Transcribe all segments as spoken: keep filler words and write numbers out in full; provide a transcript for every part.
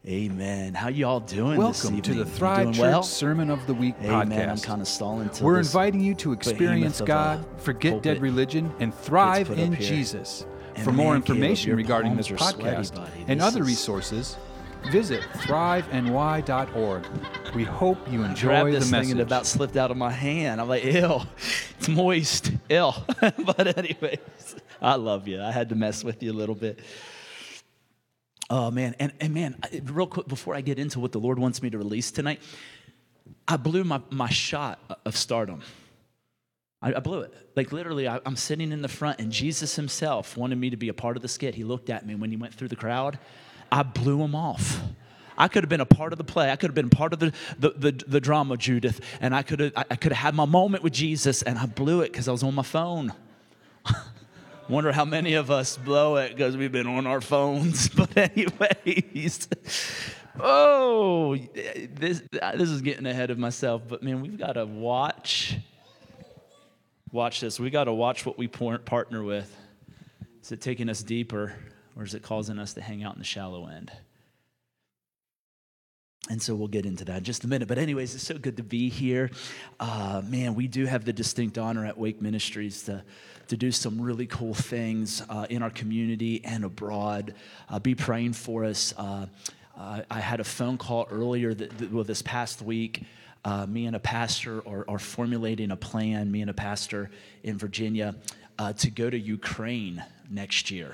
Amen. How you all doing this Welcome evening? to the You Thrive doing Church well? Sermon of the Week Amen. podcast. I'm kind of stalling till We're this inviting you to experience behemoth of a God, forget pulpit dead religion, and thrive put up in here. Jesus. And For more man, Caleb, information your regarding palms this are sweaty, podcast buddy. and This other is- resources, visit thrive n y dot org. We hope you I enjoy grabbed the this thing message. and it about slipped out of my hand. I'm like, ew, it's moist, ew. But anyways, I love you. I had to mess with you a little bit. Oh, man. And, and man, I- real quick, before I get into what the Lord wants me to release tonight, I blew my, my shot of stardom. I, I blew it. Like literally, I, I'm sitting in the front and Jesus himself wanted me to be a part of the skit. He looked at me when he went through the crowd. I blew him off. I could have been a part of the play. I could have been part of the, the, the, the drama, Judith. And I could have I could have had my moment with Jesus, and I blew it because I was on my phone. Wonder how many of us blow it because we've been on our phones. But anyways, oh, this this is getting ahead of myself. But man, we've got to watch. Watch this. We got to watch what we partner with. Is it taking us deeper, or is it causing us to hang out in the shallow end? And so we'll get into that in just a minute. But anyways, it's so good to be here. Uh, man, we do have the distinct honor at Wake Ministries to, to do some really cool things uh, in our community and abroad. Uh, be praying for us. Uh, uh, I had a phone call earlier, that, that, well, this past week. Uh, me and a pastor are, are formulating a plan, me and a pastor in Virginia, uh, to go to Ukraine next year.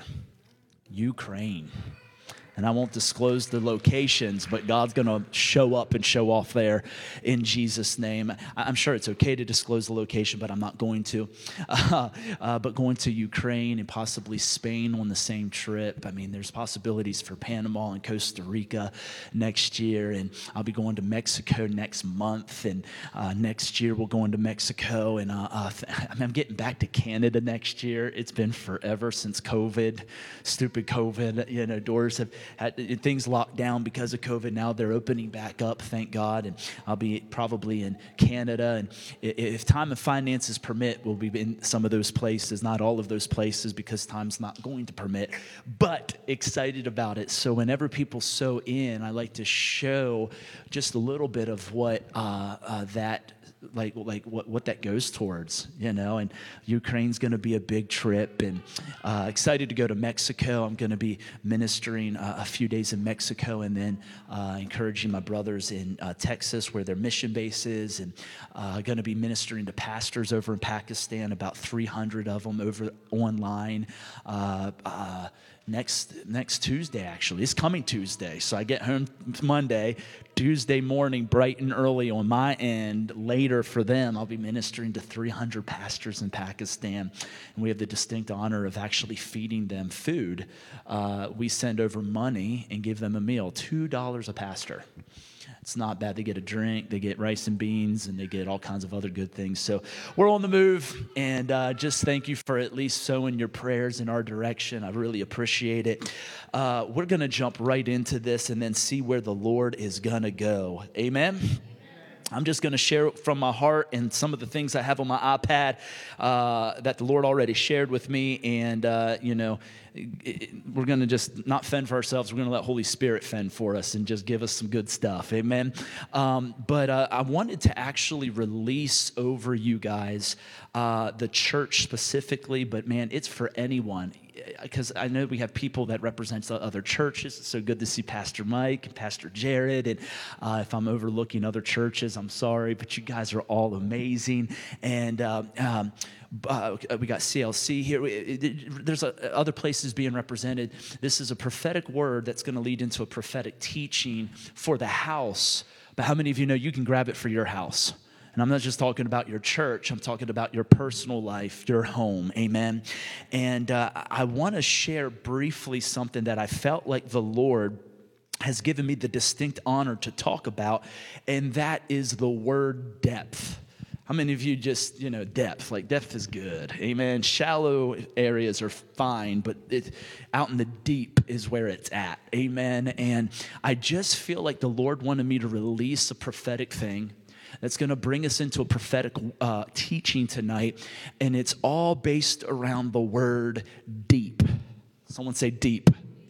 Ukraine. And I won't disclose the locations, but God's going to show up and show off there in Jesus' name. I'm sure it's okay to disclose the location, but I'm not going to. Uh, uh, but going to Ukraine and possibly Spain on the same trip. I mean, there's possibilities for Panama and Costa Rica next year. And I'll be going to Mexico next month. And uh, next year we'll go into Mexico. And uh, uh, I mean, I'm getting back to Canada next year. It's been forever since COVID, stupid COVID. You know, doors have had things locked down because of COVID. Now they're opening back up, thank God. And I'll be probably in Canada. And if time and finances permit, we'll be in some of those places, not all of those places because time's not going to permit, but excited about it. So whenever people sow in, I like to show just a little bit of what uh, uh, that like like what, what that goes towards, you know, and Ukraine's going to be a big trip, and uh, excited to go to Mexico. I'm going to be ministering uh, a few days in Mexico, and then uh, encouraging my brothers in uh, Texas where their mission base is, and uh, going to be ministering to pastors over in Pakistan, about three hundred of them over online. Uh, uh, Next next Tuesday, actually. It's coming Tuesday. So I get home Monday, Tuesday morning, bright and early on my end. Later for them, I'll be ministering to three hundred pastors in Pakistan. And we have the distinct honor of actually feeding them food. Uh, we send over money and give them a meal, two dollars a pastor. It's not bad. They get a drink, they get rice and beans, and they get all kinds of other good things. So we're on the move, and uh, just thank you for at least sowing your prayers in our direction. I really appreciate it. Uh, we're going to jump right into this and then see where the Lord is going to go. Amen? I'm just going to share from my heart and some of the things I have on my iPad uh, that the Lord already shared with me. And, uh, you know, it, it, we're going to just not fend for ourselves. We're going to let Holy Spirit fend for us and just give us some good stuff. Amen. Um, but uh, I wanted to actually release over you guys uh, the church specifically. But, man, it's for anyone. Because I know we have people that represent other churches. It's so good to see Pastor Mike and Pastor Jared. And uh, if I'm overlooking other churches, I'm sorry, but you guys are all amazing. And uh, um, uh, we got C L C here. There's uh, other places being represented. This is a prophetic word that's going to lead into a prophetic teaching for the house. But how many of you know you can grab it for your house? And I'm not just talking about your church. I'm talking about your personal life, your home. Amen. And uh, I want to share briefly something that I felt like the Lord has given me the distinct honor to talk about, and that is the word depth. How many of you just, you know, depth, like depth is good. Amen. Shallow areas are fine, but it, out in the deep is where it's at. Amen. And I just feel like the Lord wanted me to release a prophetic thing that's going to bring us into a prophetic uh, teaching tonight, and it's all based around the word deep. Someone say deep.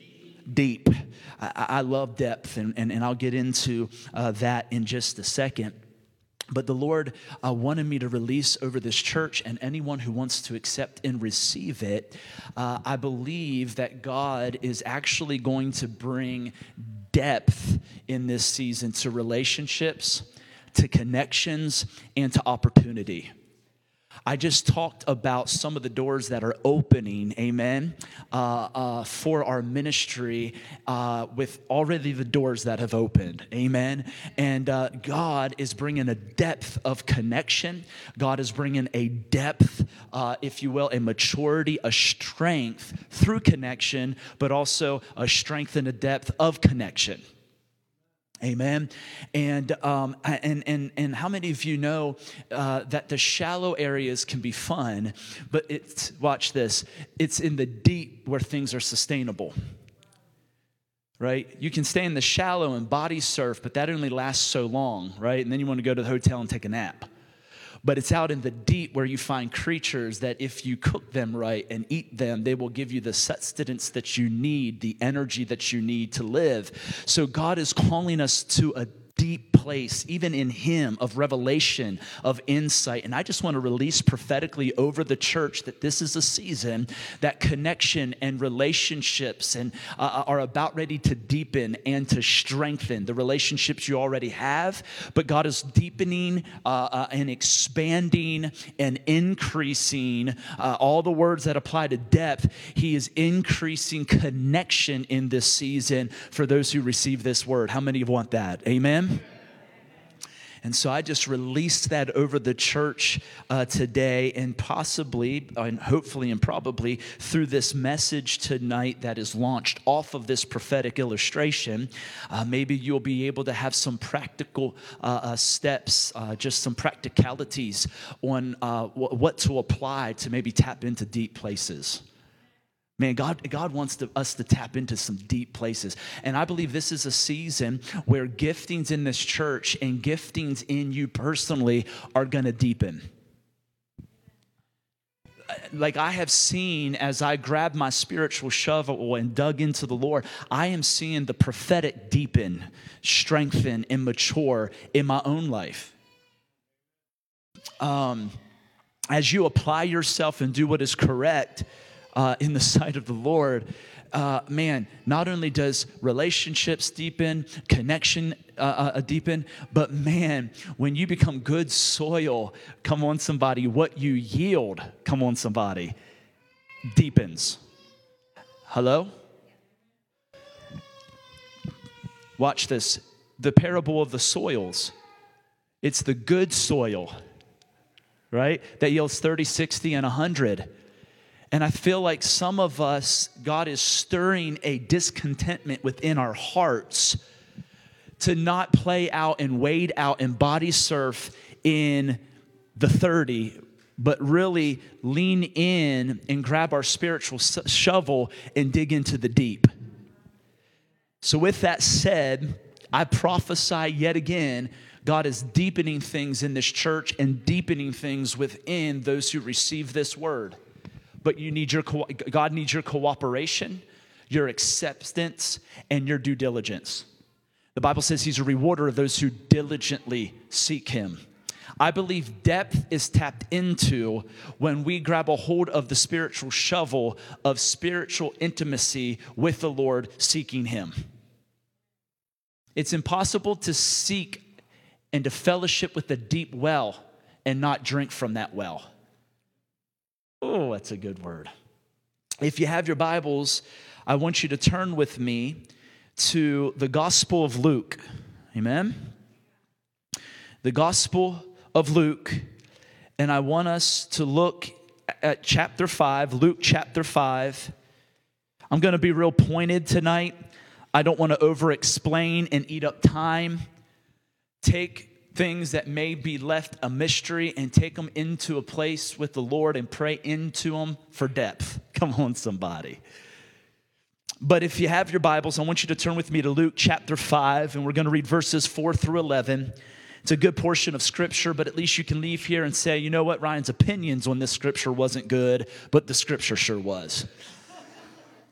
deep. I, I love depth, and, and, and I'll get into uh, that in just a second. But the Lord uh, wanted me to release over this church and anyone who wants to accept and receive it. Uh, I believe that God is actually going to bring depth in this season to relationships, to connections, and to opportunity. I just talked about some of the doors that are opening, amen, uh, uh, for our ministry uh, with already the doors that have opened, amen. And uh, God is bringing a depth of connection. God is bringing a depth, uh, if you will, a maturity, a strength through connection, but also a strength and a depth of connection. Amen. And um, and and and how many of you know uh, that the shallow areas can be fun, but it's, watch this, it's in the deep where things are sustainable. Right? You can stay in the shallow and body surf, but that only lasts so long, right? And then you want to go to the hotel and take a nap. But it's out in the deep where you find creatures that if you cook them right and eat them, they will give you the sustenance that you need, the energy that you need to live. So God is calling us to a deep place, even in Him, of revelation, of insight. And I just want to release prophetically over the church that this is a season that connection and relationships and uh, are about ready to deepen and to strengthen the relationships you already have. But God is deepening uh, uh, and expanding and increasing uh, all the words that apply to depth. He is increasing connection in this season for those who receive this word. How many want that? Amen. And so I just released that over the church uh, today, and possibly, and hopefully and probably through this message tonight that is launched off of this prophetic illustration, uh, maybe you'll be able to have some practical uh, uh, steps, uh, just some practicalities on uh, w- what to apply to maybe tap into deep places. Man, God, God wants to, us to tap into some deep places. And I believe this is a season where giftings in this church and giftings in you personally are going to deepen. Like I have seen as I grabbed my spiritual shovel and dug into the Lord, I am seeing the prophetic deepen, strengthen, and mature in my own life. Um, as you apply yourself and do what is correct, Uh, in the sight of the Lord, uh, man, not only does relationships deepen, connection uh, uh, deepen, but man, when you become good soil, come on somebody, what you yield, come on somebody, deepens. Hello? Watch this. The parable of the soils. It's the good soil, right? That yields thirty, sixty, and one hundred. And I feel like some of us, God is stirring a discontentment within our hearts to not play out and wade out and body surf in the thirty, but really lean in and grab our spiritual shovel and dig into the deep. So with that said, I prophesy yet again, God is deepening things in this church and deepening things within those who receive this word. But you need your co- God needs your cooperation, your acceptance, and your due diligence. The Bible says He's a rewarder of those who diligently seek Him. I believe depth is tapped into when we grab a hold of the spiritual shovel of spiritual intimacy with the Lord, seeking Him. It's impossible to seek and to fellowship with the deep well and not drink from that well. Oh, that's a good word. If you have your Bibles, I want you to turn with me to the Gospel of Luke. Amen? The Gospel of Luke. And I want us to look at chapter five, Luke chapter five. I'm going to be real pointed tonight. I don't want to over-explain and eat up time. Take things that may be left a mystery and take them into a place with the Lord and pray into them for depth. Come on, somebody. But if you have your Bibles, I want you to turn with me to Luke chapter five, and we're going to read verses four through eleven. It's a good portion of Scripture, but at least you can leave here and say, you know what, Ryan's opinions on this Scripture wasn't good, but the Scripture sure was.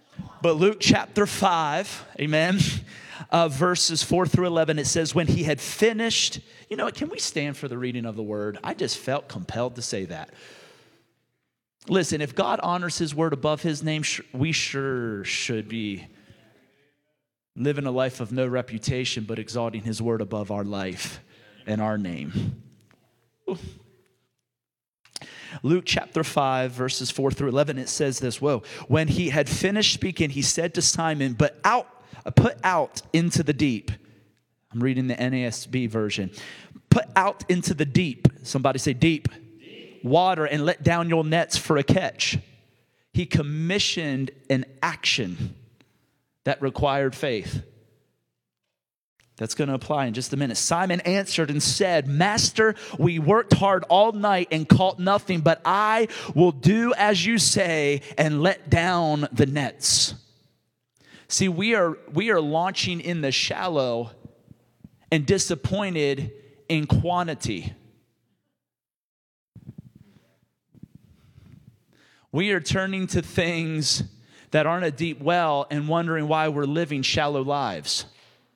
But Luke chapter five, amen, uh, verses four through eleven, it says, when he had finished, you know what, can we stand for the reading of the word? I just felt compelled to say that. Listen, if God honors his word above his name, we sure should be living a life of no reputation, but exalting his word above our life and our name. Ooh. Luke chapter five, verses four through eleven, it says this, whoa. When he had finished speaking, he said to Simon, but out, put out into the deep. I'm reading the N A S B version. Put out into the deep. Somebody say deep. Deep. Water, and let down your nets for a catch. He commissioned an action that required faith. That's going to apply in just a minute. Simon answered and said, Master, we worked hard all night and caught nothing, but I will do as you say and let down the nets. See, we are we are launching in the shallow and disappointed in quantity. We are turning to things that aren't a deep well and wondering why we're living shallow lives.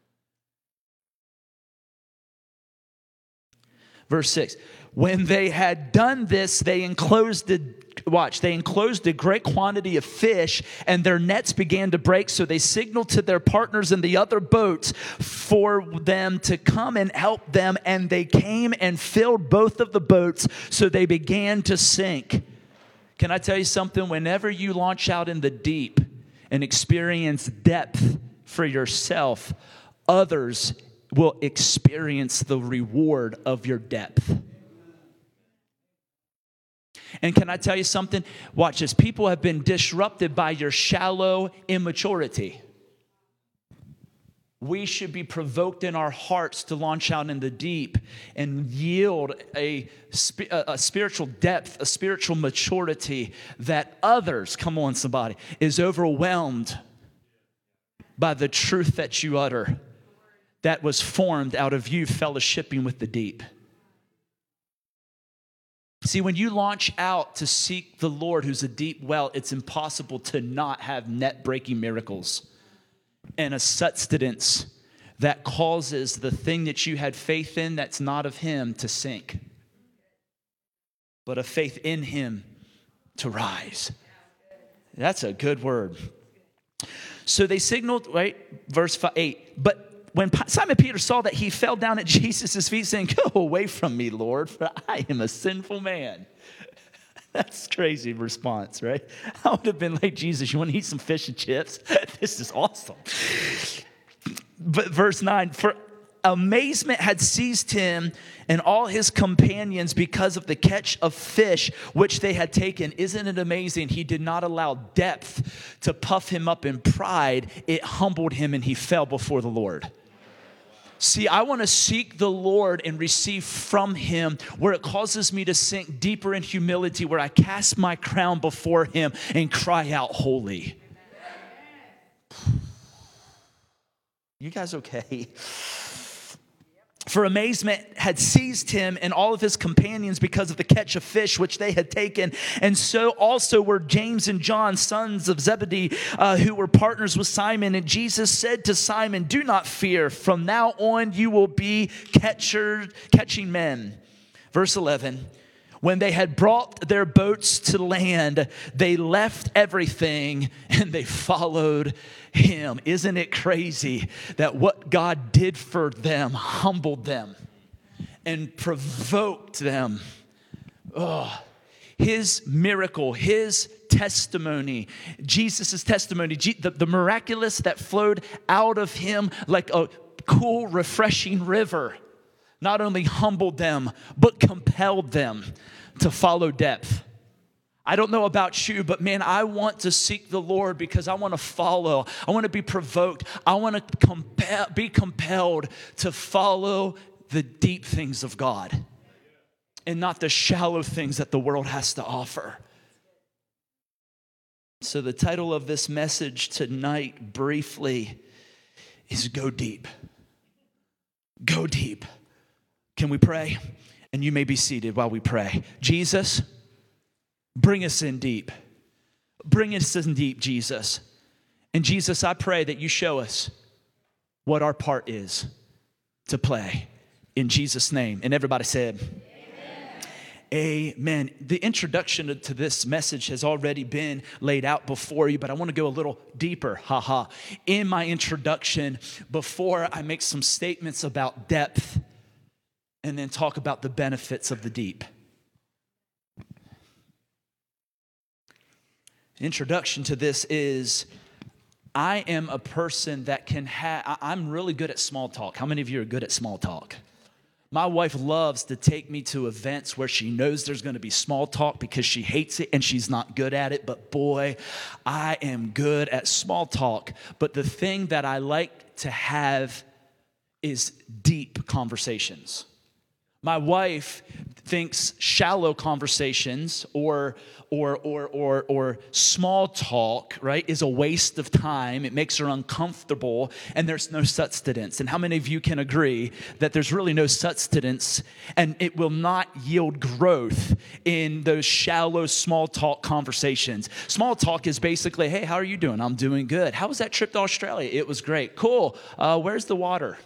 Verse six, when they had done this, they enclosed the, watch, they enclosed a great quantity of fish, and their nets began to break, so they signaled to their partners in the other boats for them to come and help them, and they came and filled both of the boats, so they began to sink. Can I tell you something? Whenever you launch out in the deep and experience depth for yourself, others will experience the reward of your depth. And can I tell you something? Watch this. People have been disrupted by your shallow immaturity. We should be provoked in our hearts to launch out in the deep and yield a, a spiritual depth, a spiritual maturity that others, come on somebody, is overwhelmed by the truth that you utter that was formed out of you fellowshipping with the deep. See, when you launch out to seek the Lord, who's a deep well, it's impossible to not have net-breaking miracles and a sustenance that causes the thing that you had faith in that's not of him to sink, but a faith in him to rise. That's a good word. So they signaled, right, verse eight, but when Simon Peter saw that, he fell down at Jesus' feet saying, go away from me, Lord, for I am a sinful man. That's crazy response, right? I would have been like, Jesus, you want to eat some fish and chips? This is awesome. But verse nine, for amazement had seized him and all his companions because of the catch of fish which they had taken. Isn't it amazing? He did not allow depth to puff him up in pride. It humbled him and he fell before the Lord. See, I want to seek the Lord and receive from him where it causes me to sink deeper in humility, where I cast my crown before him and cry out, holy. You guys okay? For amazement had seized him and all of his companions because of the catch of fish which they had taken. And so also were James and John, sons of Zebedee, uh, who were partners with Simon. And Jesus said to Simon, do not fear. From now on you will be catcher, catching men. Verse eleven. When they had brought their boats to land, they left everything and they followed him. Isn't it crazy that what God did for them humbled them and provoked them? Oh, his miracle, his testimony, Jesus' testimony, the, the miraculous that flowed out of him like a cool, refreshing river, not only humbled them, but compelled them to follow depth. I don't know about you, but man, I want to seek the Lord because I want to follow. I want to be provoked. I want to compel, be compelled to follow the deep things of God and not the shallow things that the world has to offer. So the title of this message tonight, briefly, is Go Deep. Go deep. Can we pray? And you may be seated while we pray. Jesus, bring us in deep. Bring us in deep, Jesus. And Jesus, I pray that you show us what our part is to play. In Jesus' name. And everybody said, Amen. Amen. The introduction to this message has already been laid out before you, but I want to go a little deeper, haha, in my introduction before I make some statements about depth and then talk about the benefits of the deep. Introduction to this is, I am a person that can have, I'm really good at small talk. How many of you are good at small talk? My wife loves to take me to events where she knows there's going to be small talk because she hates it and she's not good at it. But boy, I am good at small talk. But the thing that I like to have is deep conversations. My wife thinks shallow conversations or or or or or small talk, right, is a waste of time. It makes her uncomfortable, and there's no sustenance. And how many of you can agree that there's really no sustenance, and it will not yield growth in those shallow small talk conversations? Small talk is basically, hey, how are you doing? I'm doing good. How was that trip to Australia? It was great. Cool. Uh, where's the water?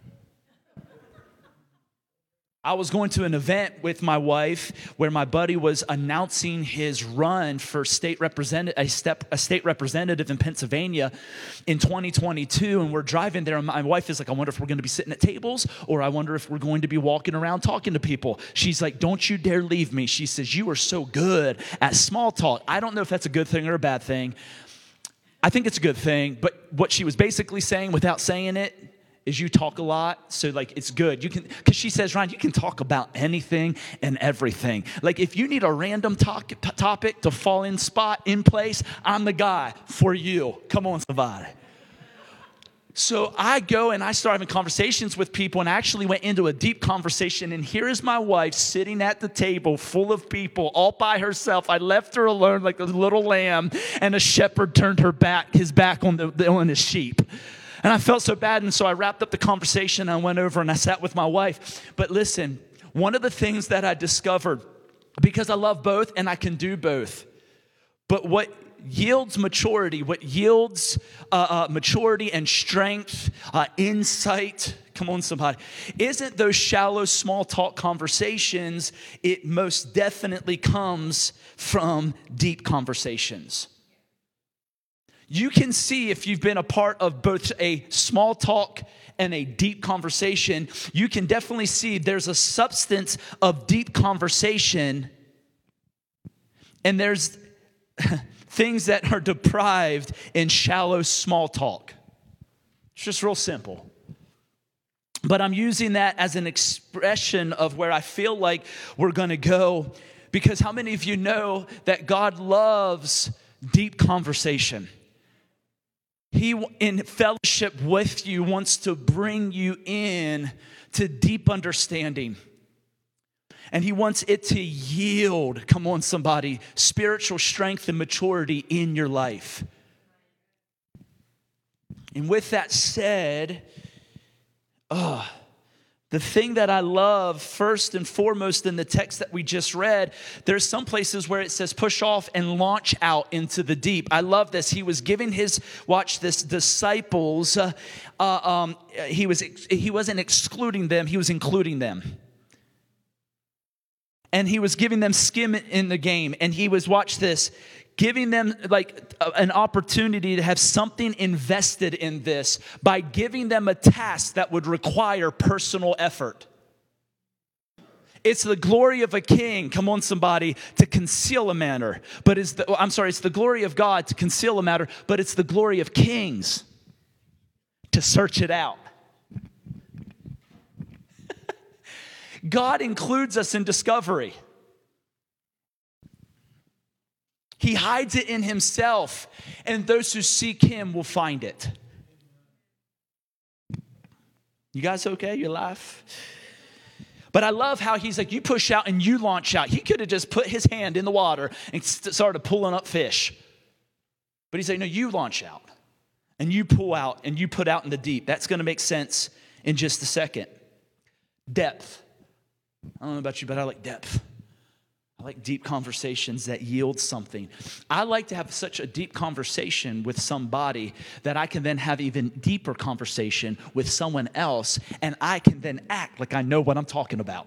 I was going to an event with my wife where my buddy was announcing his run for state representative, a, step, a state representative in Pennsylvania in twenty twenty-two, and we're driving there, and my wife is like, I wonder if we're going to be sitting at tables, or I wonder if we're going to be walking around talking to people. She's like, don't you dare leave me. She says, you are so good at small talk. I don't know if that's a good thing or a bad thing. I think it's a good thing, but what she was basically saying without saying it is you talk a lot, so like it's good. You can, because she says, Ryan, you can talk about anything and everything. Like if you need a random talk, t- topic to fall in spot, in place, I'm the guy for you. Come on, somebody. So I go and I start having conversations with people, and I actually went into a deep conversation, and here is my wife sitting at the table full of people all by herself. I left her alone like a little lamb, and a shepherd turned her back, his back on the on his sheep. And I felt so bad, and so I wrapped up the conversation. I went over and I sat with my wife. But listen, one of the things that I discovered, because I love both and I can do both, but what yields maturity, what yields uh, uh, maturity and strength, uh, insight, come on somebody, isn't those shallow small talk conversations. It most definitely comes from deep conversations. You can see if you've been a part of both a small talk and a deep conversation, you can definitely see there's a substance of deep conversation, and there's things that are deprived in shallow small talk. It's just real simple. But I'm using that as an expression of where I feel like we're going to go, because how many of you know that God loves deep conversation? He, in fellowship with you, wants to bring you in to deep understanding. And he wants it to yield, come on somebody, spiritual strength and maturity in your life. And with that said, oh, the thing that I love first and foremost in the text that we just read, there's some places where it says push off and launch out into the deep. I love this. He was giving his, watch this, disciples, uh, uh, um, he, was, he wasn't excluding them, he was including them. And he was giving them skin in the game. And he was, watch this, giving them like an opportunity to have something invested in this by giving them a task that would require personal effort. It's the glory of a king, come on somebody, to conceal a matter. But it's the, I'm sorry, it's the glory of God to conceal a matter, but it's the glory of kings to search it out. God includes us in discovery. He hides it in himself, and those who seek him will find it. You guys okay? You laugh? But I love how he's like, you push out and you launch out. He could have just put his hand in the water and started pulling up fish. But he's like, no, you launch out and you pull out and you put out in the deep. That's going to make sense in just a second. Depth. I don't know about you, but I like depth. I like deep conversations that yield something. I like to have such a deep conversation with somebody that I can then have even deeper conversation with someone else, and I can then act like I know what I'm talking about.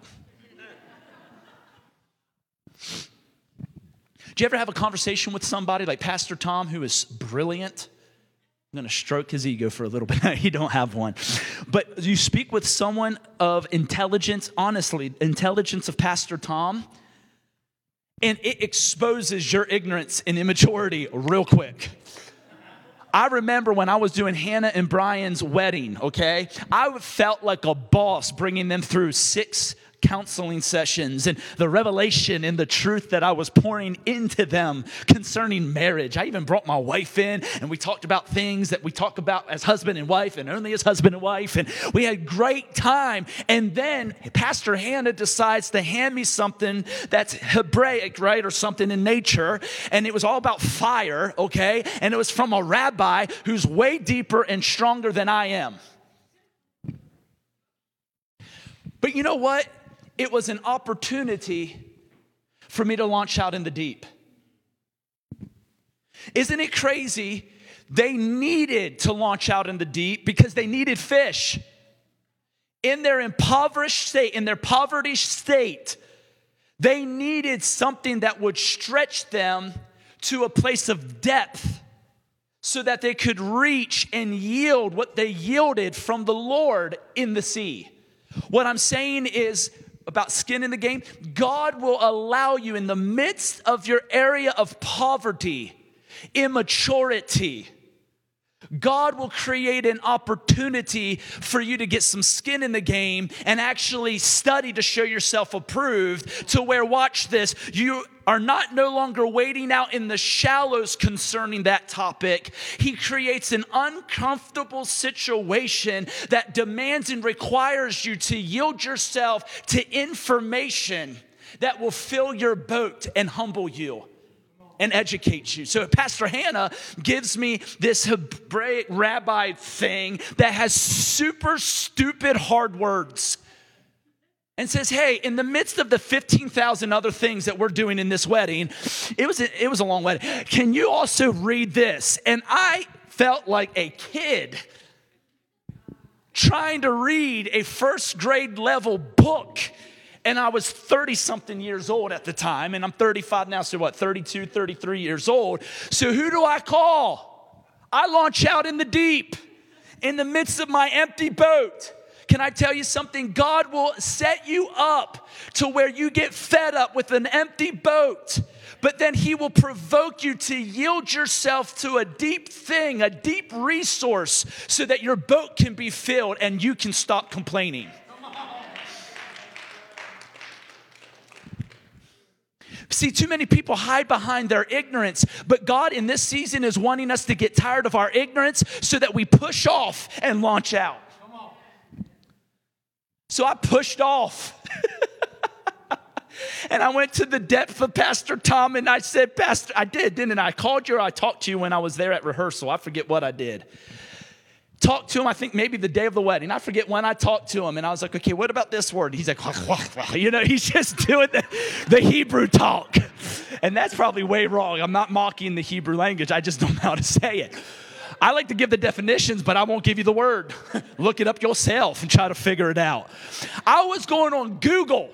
Do you ever have a conversation with somebody like Pastor Tom, who is brilliant? I'm going to stroke his ego for a little bit. He don't have one. But you speak with someone of intelligence, honestly, intelligence of Pastor Tom, and it exposes your ignorance and immaturity real quick. I remember when I was doing Hannah and Brian's wedding, okay? I felt like a boss bringing them through six counseling sessions and the revelation and the truth that I was pouring into them concerning marriage. I even brought my wife in, and we talked about things that we talk about as husband and wife and only as husband and wife, and we had great time. And then Pastor Hannah decides to hand me something that's Hebraic, right, or something in nature, and it was all about fire, okay? And it was from a rabbi who's way deeper and stronger than I am. But you know what? It was an opportunity for me to launch out in the deep. Isn't it crazy? They needed to launch out in the deep because they needed fish. In their impoverished state, in their poverty state, they needed something that would stretch them to a place of depth so that they could reach and yield what they yielded from the Lord in the sea. What I'm saying is, about skin in the game, God will allow you in the midst of your area of poverty, immaturity, God will create an opportunity for you to get some skin in the game and actually study to show yourself approved, to where, watch this, you are not no longer waiting out in the shallows concerning that topic. He creates an uncomfortable situation that demands and requires you to yield yourself to information that will fill your boat and humble you and educate you. So Pastor Hannah gives me this Hebraic rabbi thing that has super stupid hard words and says, hey, in the midst of the fifteen thousand other things that we're doing in this wedding, it was a, it was a long wedding. Can you also read this? And I felt like a kid trying to read a first grade level book. And I was thirty-something years old at the time, and I'm thirty-five now, so what, thirty-two, thirty-three years old. So who do I call? I launch out in the deep, in the midst of my empty boat. Can I tell you something? God will set you up to where you get fed up with an empty boat, but then He will provoke you to yield yourself to a deep thing, a deep resource, so that your boat can be filled and you can stop complaining. See, too many people hide behind their ignorance, but God in this season is wanting us to get tired of our ignorance so that we push off and launch out. Come on. So I pushed off. And I went to the depth of Pastor Tom, and I said, Pastor, I did, didn't I? I called you or I talked to you when I was there at rehearsal. I forget what I did. Talked to him, I think maybe the day of the wedding. I forget when I talked to him, and I was like, okay, what about this word? He's like, you know, he's just doing the, the Hebrew talk. And that's probably way wrong. I'm not mocking the Hebrew language. I just don't know how to say it. I like to give the definitions, but I won't give you the word. Look it up yourself and try to figure it out. I was going on Google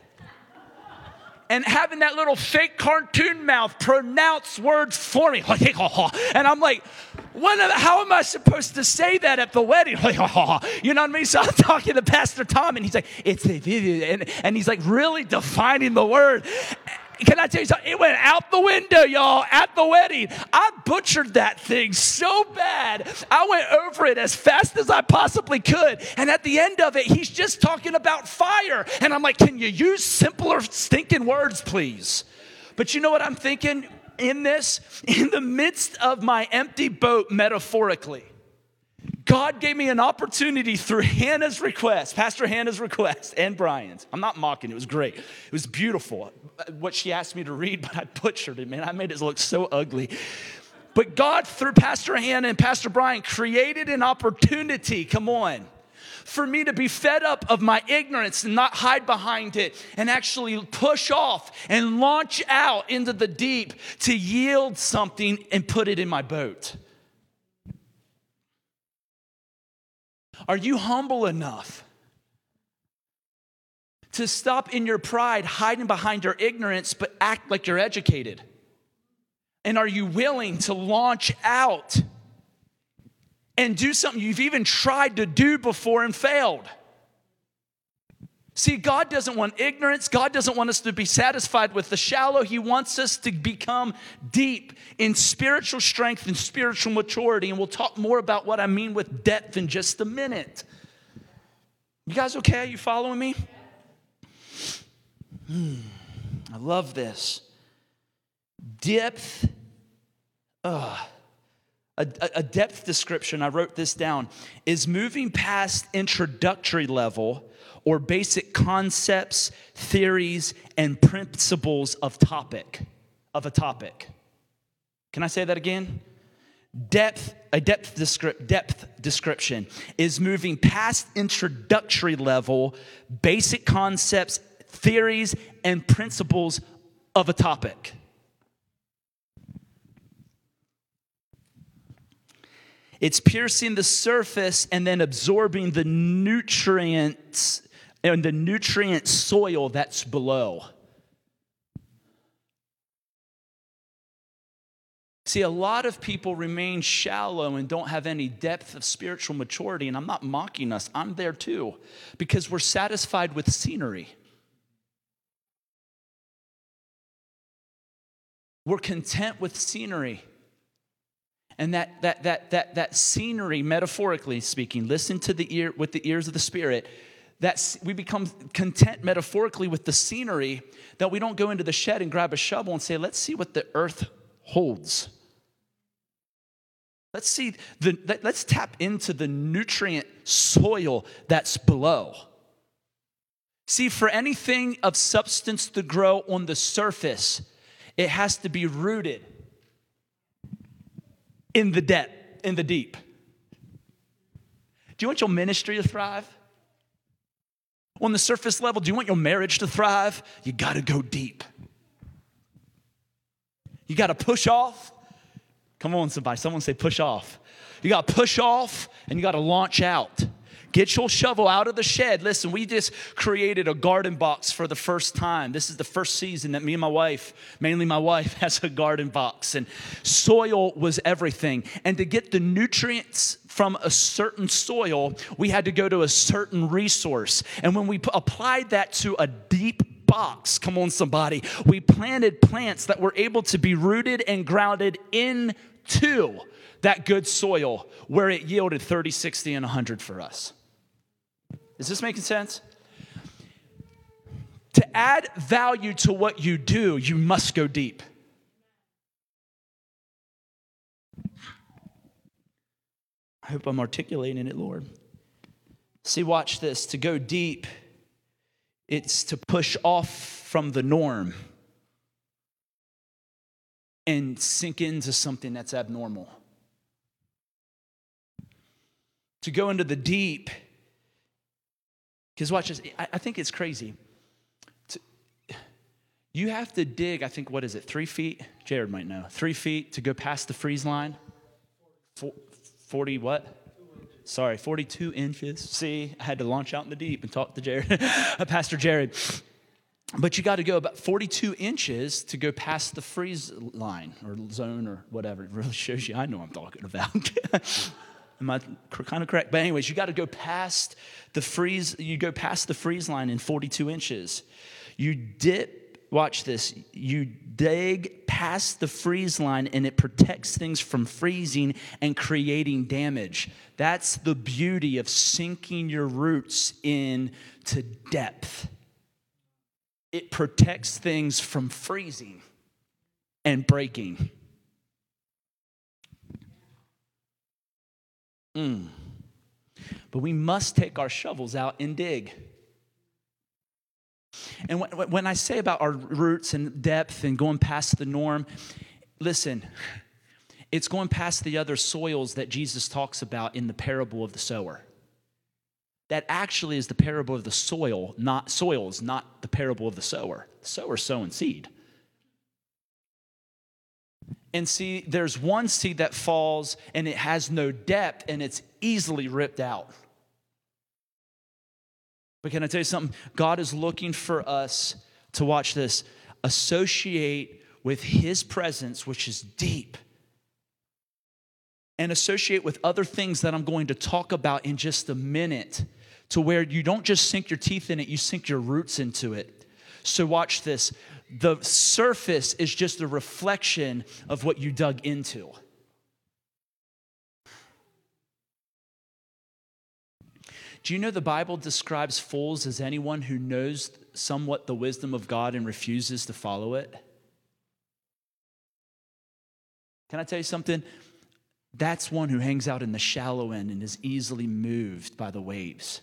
and having that little fake cartoon mouth pronounce words for me. And I'm like, what, how am I supposed to say that at the wedding? You know what I mean? So I'm talking to Pastor Tom, and he's like, it's a, and, and he's like really defining the word. Can I tell you something? It went out the window, y'all, at the wedding. I butchered that thing so bad. I went over it as fast as I possibly could. And at the end of it, he's just talking about fire. And I'm like, can you use simpler stinking words, please? But you know what I'm thinking in this? In the midst of my empty boat, metaphorically, God gave me an opportunity through Hannah's request, Pastor Hannah's request, and Brian's. I'm not mocking. It was great. It was beautiful what she asked me to read, but I butchered it, man. I made it look so ugly. But God, through Pastor Hannah and Pastor Brian, created an opportunity, come on, for me to be fed up of my ignorance and not hide behind it and actually push off and launch out into the deep to yield something and put it in my boat? Are you humble enough to stop in your pride, hiding behind your ignorance, but act like you're educated? And are you willing to launch out and do something you've even tried to do before and failed? See, God doesn't want ignorance. God doesn't want us to be satisfied with the shallow. He wants us to become deep in spiritual strength and spiritual maturity. And we'll talk more about what I mean with depth in just a minute. You guys okay? Are you following me? Hmm, I love this. Depth. Ugh. A, a depth description, I wrote this down, is moving past introductory level or basic concepts, theories, and principles of topic, of a topic. Can I say that again? Depth, a depth, descri- depth description is moving past introductory level, basic concepts, theories, and principles of a topic. It's piercing the surface and then absorbing the nutrients and the nutrient soil that's below. See, a lot of people remain shallow and don't have any depth of spiritual maturity, and I'm not mocking us. I'm there too, because we're satisfied with scenery. We're content with scenery. And that that that that that scenery, metaphorically speaking, listen to the ear with the ears of the Spirit. That we become content metaphorically with the scenery, that we don't go into the shed and grab a shovel and say, let's see what the earth holds. Let's see the let's tap into the nutrient soil that's below. See, for anything of substance to grow on the surface, it has to be rooted in the depth, in the deep. Do you want your ministry to thrive? On the surface level, do you want your marriage to thrive? You got to go deep. You got to push off. Come on, somebody. Someone say push off. You got to push off and you got to launch out. Get your shovel out of the shed. Listen, we just created a garden box for the first time. This is the first season that me and my wife, mainly my wife, has a garden box. And soil was everything. And to get the nutrients from a certain soil, we had to go to a certain resource. And when we p- applied that to a deep box, come on somebody, we planted plants that were able to be rooted and grounded into that good soil where it yielded thirty, sixty, and one hundred for us. Is this making sense? To add value to what you do, you must go deep. I hope I'm articulating it, Lord. See, watch this. To go deep, it's to push off from the norm and sink into something that's abnormal. To go into the deep, because watch this, I, I think it's crazy. To, you have to dig, I think, what is it, three feet? Jared might know. Three feet to go past the freeze line? Four, forty what? Sorry, forty-two inches. See, I had to launch out in the deep and talk to Jared, Pastor Jared. But you got to go about forty-two inches to go past the freeze line or zone or whatever. It really shows you I know what I'm talking about. Am I kind of correct? But anyways, you got to go past the freeze. You go past the freeze line in forty-two inches. You dip, watch this. You dig past the freeze line and it protects things from freezing and creating damage. That's the beauty of sinking your roots into depth. It protects things from freezing and breaking. Mm. But we must take our shovels out and dig. And when I say about our roots and depth and going past the norm, listen, it's going past the other soils that Jesus talks about in the parable of the sower. that actually is the parable of the soil, not soils, not the parable of the sower. The sower sowing seed. And see, there's one seed that falls and it has no depth and it's easily ripped out. But can I tell you something? God is looking for us to, watch this, associate with his presence, which is deep, and associate with other things that I'm going to talk about in just a minute, to where you don't just sink your teeth in it, you sink your roots into it. So watch this. The surface is just a reflection of what you dug into. Do you know the Bible describes fools as anyone who knows somewhat the wisdom of God and refuses to follow it? Can I tell you something? That's one who hangs out in the shallow end and is easily moved by the waves.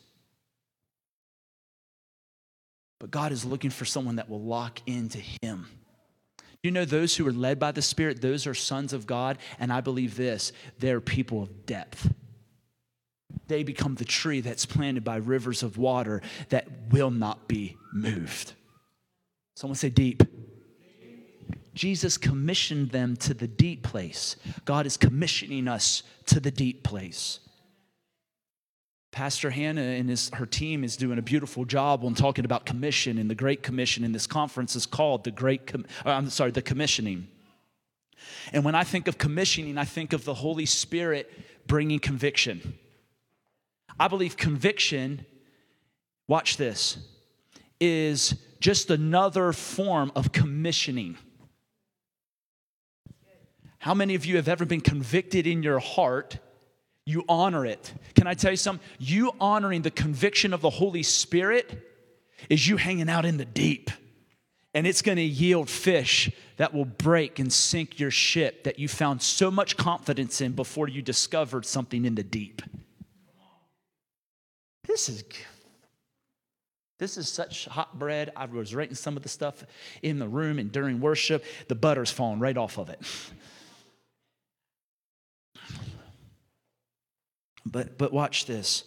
But God is looking for someone that will lock into him. You know, those who are led by the Spirit, those are sons of God. And I believe this, they're people of depth. They become the tree that's planted by rivers of water that will not be moved. Someone say deep. Jesus commissioned them to the deep place. God is commissioning us to the deep place. Pastor Hannah and his, her team is doing a beautiful job on talking about commission, and the Great Commission, and this conference is called the Great, Com- I'm sorry, the Commissioning. And when I think of commissioning, I think of the Holy Spirit bringing conviction. I believe conviction, watch this, is just another form of commissioning. How many of you have ever been convicted in your heart? You honor it. Can I tell you something? You honoring the conviction of the Holy Spirit is you hanging out in the deep. And it's going to yield fish that will break and sink your ship that you found so much confidence in before you discovered something in the deep. This is This is such hot bread. I was rating some of the stuff in the room and during worship. The butter's falling right off of it. But but watch this.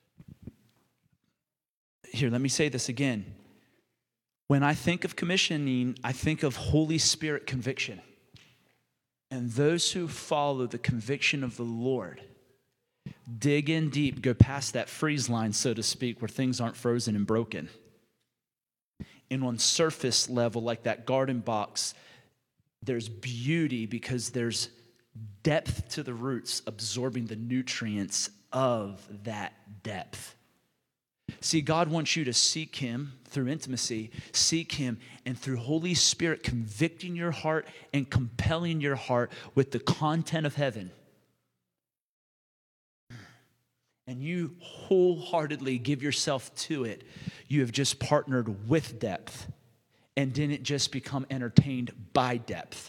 Here, let me say this again. When I think of commissioning, I think of Holy Spirit conviction. And those who follow the conviction of the Lord, dig in deep, go past that freeze line, so to speak, where things aren't frozen and broken. And on surface level, like that garden box, there's beauty because there's depth to the roots, absorbing the nutrients of that depth. See, God wants you to seek him through intimacy, seek him, and through Holy Spirit convicting your heart and compelling your heart with the content of heaven. And you wholeheartedly give yourself to it. You have just partnered with depth and didn't just become entertained by depth.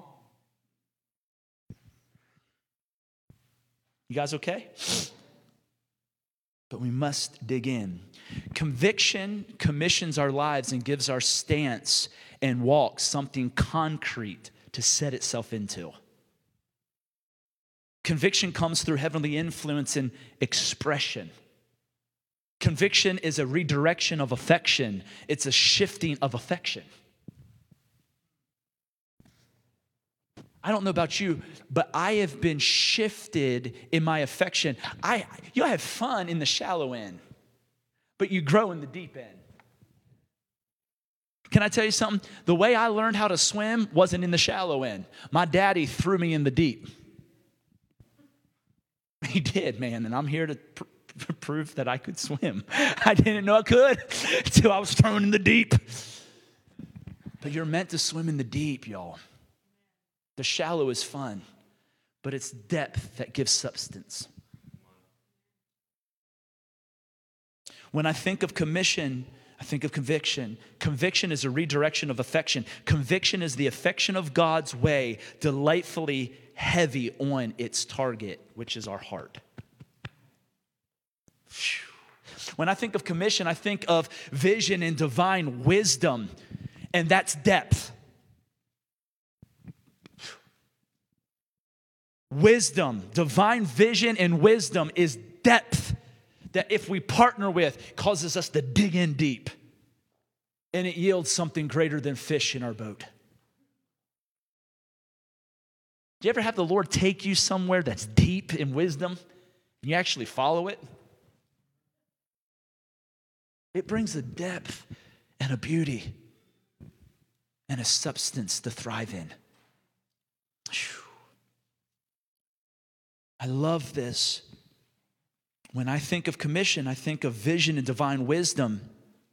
You guys okay? But we must dig in. Conviction commissions our lives and gives our stance and walk something concrete to set itself into. Conviction comes through heavenly influence and expression. Conviction is a redirection of affection. It's a shifting of affection. I don't know about you, but I have been shifted in my affection. I, you have fun in the shallow end, but you grow in the deep end. Can I tell you something? The way I learned how to swim wasn't in the shallow end. My daddy threw me in the deep. He did, man, and I'm here to pr- pr- prove that I could swim. I didn't know I could until I was thrown in the deep. But you're meant to swim in the deep, y'all. The shallow is fun, but it's depth that gives substance. When I think of commission, I think of conviction. Conviction is a redirection of affection. Conviction is the affection of God's way, delightfully heavy on its target, which is our heart. When I think of commission, I think of vision and divine wisdom, and that's depth. Wisdom, divine vision and wisdom is depth that if we partner with, causes us to dig in deep. And it yields something greater than fish in our boat. Do you ever have the Lord take you somewhere that's deep in wisdom and you actually follow it? It brings a depth and a beauty and a substance to thrive in. Whew. I love this. When I think of commission, I think of vision and divine wisdom.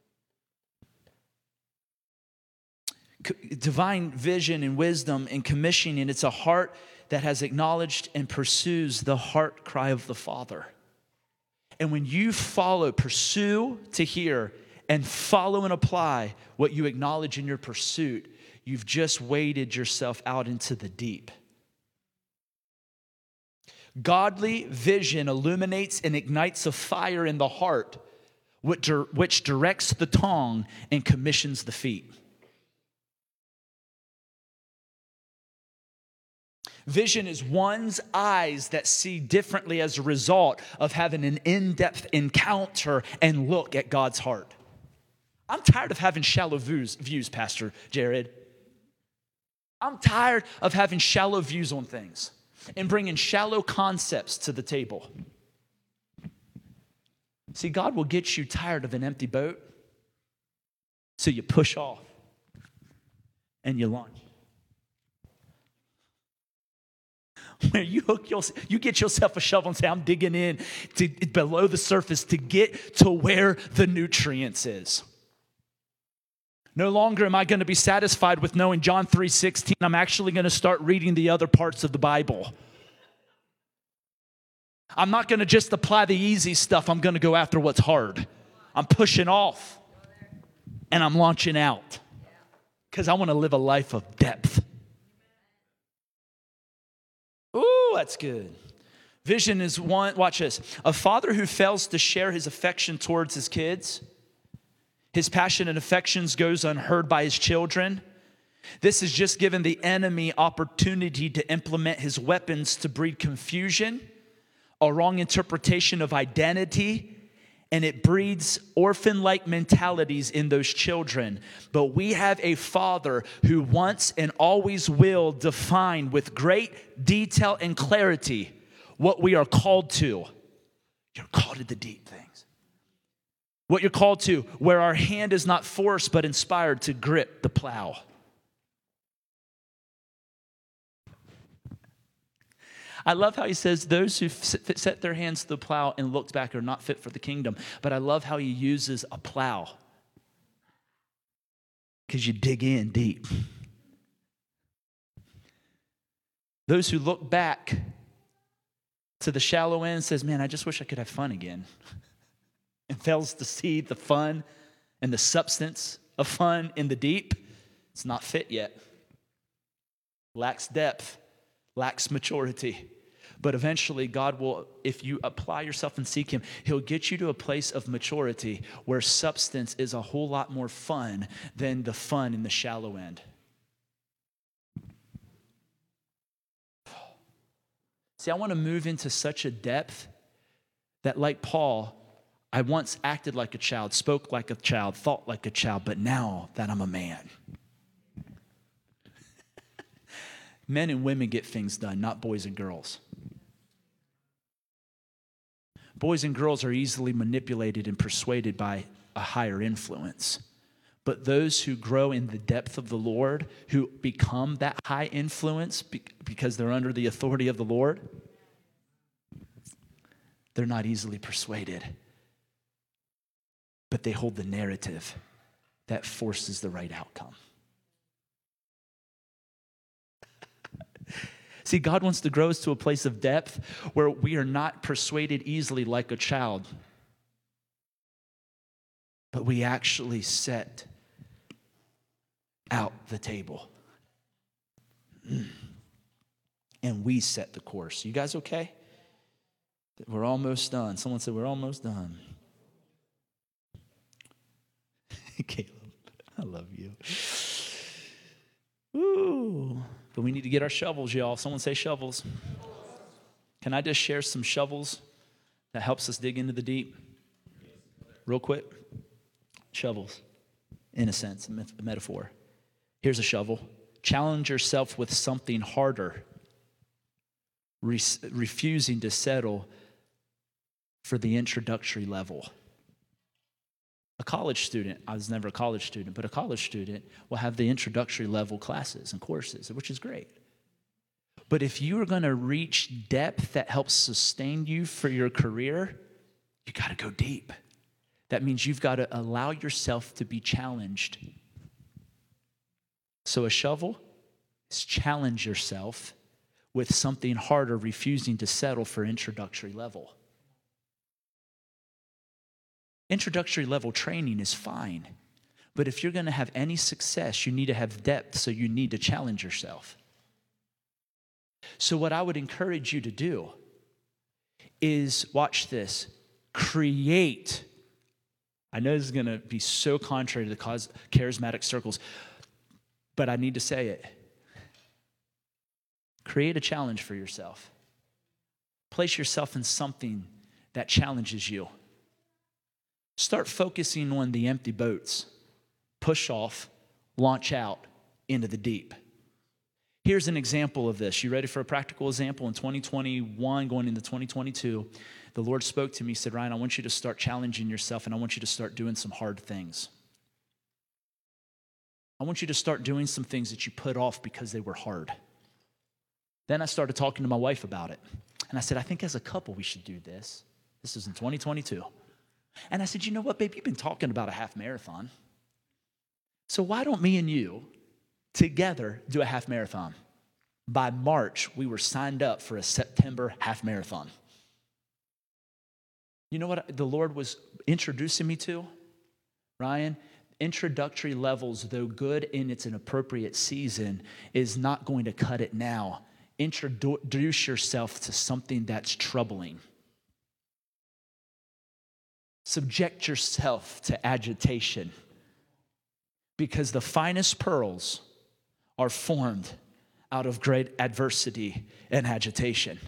Divine vision and wisdom and commissioning, it's a heart that has acknowledged and pursues the heart cry of the Father. And when you follow, pursue to hear, and follow and apply what you acknowledge in your pursuit, you've just waded yourself out into the deep. Godly vision illuminates and ignites a fire in the heart, which directs the tongue and commissions the feet. Vision is one's eyes that see differently as a result of having an in-depth encounter and look at God's heart. I'm tired of having shallow views, views, Pastor Jared. I'm tired of having shallow views on things and bringing shallow concepts to the table. See, God will get you tired of an empty boat, so you push off and you launch. Where you hook your, you get yourself a shovel and say, I'm digging in to below the surface to get to where the nutrients is. No longer am I going to be satisfied with knowing John three sixteen. I'm actually going to start reading the other parts of the Bible. I'm not going to just apply the easy stuff. I'm going to go after what's hard. I'm pushing off and I'm launching out because I want to live a life of depth. Ooh, that's good. Vision is one, watch this, a father who fails to share his affection towards his kids. His passion and affections goes unheard by his children. This has just given the enemy opportunity to implement his weapons to breed confusion, a wrong interpretation of identity, and it breeds orphan-like mentalities in those children. But we have a Father who once and always will define with great detail and clarity what we are called to. You're called to the deep things. What you're called to, where our hand is not forced but inspired to grip the plow. I love how he says those who set their hands to the plow and looked back are not fit for the kingdom. But I love how he uses a plow. Because you dig in deep. Those who look back to the shallow end says, man, I just wish I could have fun again. And fails to see the fun and the substance of fun in the deep. It's not fit yet. Lacks depth. Lacks maturity. But eventually God will, if you apply yourself and seek him, he'll get you to a place of maturity where substance is a whole lot more fun than the fun in the shallow end. See, I want to move into such a depth that, like Paul, I once acted like a child, spoke like a child, thought like a child, but now that I'm a man. Men and women get things done, not boys and girls. Boys and girls are easily manipulated and persuaded by a higher influence. But those who grow in the depth of the Lord, who become that high influence because they're under the authority of the Lord, they're not easily persuaded. But they hold the narrative that forces the right outcome. See, God wants to grow us to a place of depth where we are not persuaded easily like a child, but we actually set out the table. And we set the course. You guys okay? We're almost done. Someone said we're almost done. Caleb, I love you. Woo. But we need to get our shovels, y'all. Someone say shovels. Can I just share some shovels that helps us dig into the deep? real quick. Shovels, in a sense, a metaphor. Here's a shovel. Challenge yourself with something harder, re- refusing to settle for the introductory level. A college student, I was never a college student, but a college student will have the introductory level classes and courses, which is great. But if you are going to reach depth that helps sustain you for your career, you got to go deep. That means you've got to allow yourself to be challenged. So a shovel is challenge yourself with something harder, refusing to settle for introductory level. Introductory level training is fine, but if you're going to have any success, you need to have depth, so you need to challenge yourself. So what I would encourage you to do is, watch this, create. I know this is going to be so contrary to the charismatic circles, but I need to say it. Create a challenge for yourself. Place yourself in something that challenges you. Start focusing on the empty boats. Push off, launch out into the deep. Here's an example of this. You ready for a practical example? In twenty twenty-one, going into twenty twenty-two, the Lord spoke to me, said, Ryan, I want you to start challenging yourself, and I want you to start doing some hard things. I want you to start doing some things that you put off because they were hard. Then I started talking to my wife about it. And I said, I think as a couple we should do this. This is in twenty twenty-two. And I said, you know what, babe, you've been talking about a half marathon. So why don't me and you together do a half marathon? By March, we were signed up for a September half marathon. You know what the Lord was introducing me to? Ryan, introductory levels, though good in its an appropriate season, is not going to cut it now. Introduce yourself to something that's troubling. Subject yourself to agitation, because the finest pearls are formed out of great adversity and agitation.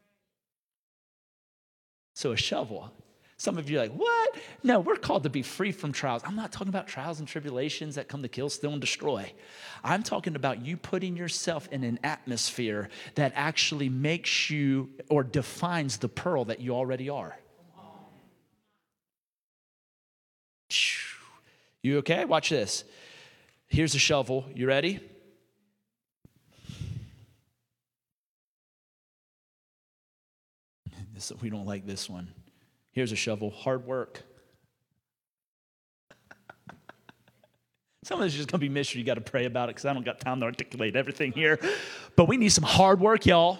So a shovel. Some of you are like, what? No, we're called to be free from trials. I'm not talking about trials and tribulations that come to kill, steal, and destroy. I'm talking about you putting yourself in an atmosphere that actually makes you or defines the pearl that you already are. You okay? Watch this. Here's a shovel. You ready? This, we don't like this one. Here's a shovel. Hard work. Some of this is just going to be mystery. You got to pray about it because I don't got time to articulate everything here. But we need some hard work, y'all.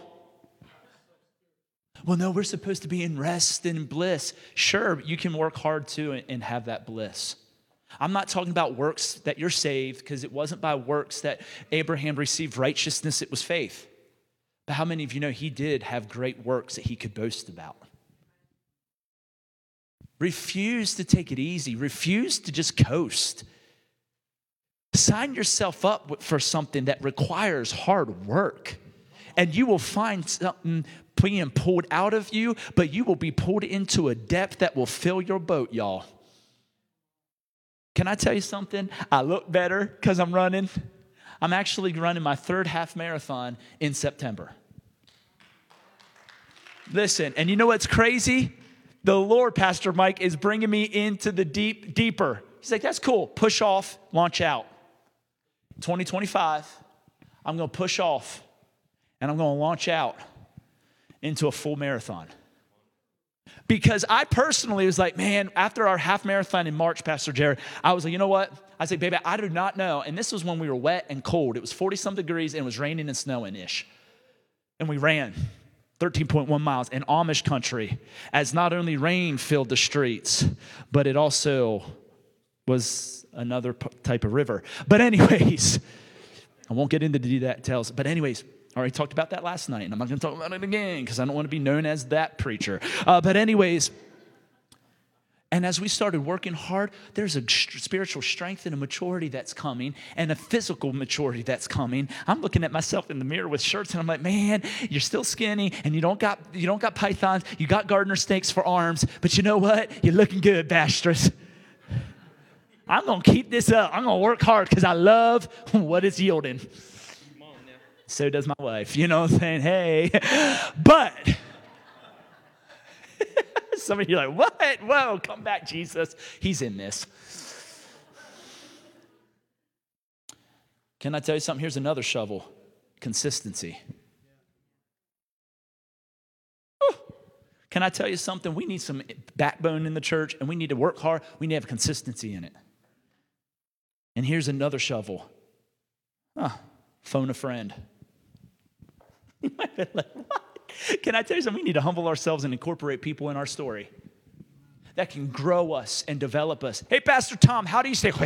Well, no, we're supposed to be in rest and bliss. Sure, you can work hard too and have that bliss. I'm not talking about works that you're saved, because it wasn't by works that Abraham received righteousness, it was faith. But how many of you know he did have great works that he could boast about? Refuse to take it easy. Refuse to just coast. Sign yourself up for something that requires hard work. And you will find something being pulled out of you, but you will be pulled into a depth that will fill your boat, y'all. Can I tell you something? I look better because I'm running. I'm actually running my third half marathon in September. Listen, and you know what's crazy? The Lord, Pastor Mike, is bringing me into the deep, deeper. He's like, that's cool. Push off, launch out. twenty twenty-five, I'm going to push off, and I'm going to launch out into a full marathon. Because I personally was like, man, after our half marathon in March, Pastor Jared, I was like, you know what? I said, baby, I do not know. And this was when we were wet and cold. It was forty-some degrees, and it was raining and snowing-ish. And we ran thirteen point one miles in Amish country, as not only rain filled the streets, but it also was another p- type of river. But anyways, I won't get into the details. But anyways, I already talked about that last night, and I'm not going to talk about it again because I don't want to be known as that preacher. Uh, but anyways, And as we started working hard, there's a spiritual strength and a maturity that's coming and a physical maturity that's coming. I'm looking at myself in the mirror with shirts and I'm like, man, you're still skinny and you don't got you don't got pythons, you got gardener snakes for arms, but you know what? You're looking good, Bastress. I'm going to keep this up. I'm going to work hard because I love what it's yielding. So does my wife. You know what I'm saying? Hey. But some of you are like, what? Whoa, come back, Jesus. He's in this. Can I tell you something? Here's another shovel. Consistency. Whew. Can I tell you something? We need some backbone in the church, and we need to work hard. We need to have consistency in it. And here's another shovel. Huh. Phone a friend. You might be like, what? Can I tell you something? We need to humble ourselves and incorporate people in our story that can grow us and develop us. Hey, Pastor Tom, how do you say?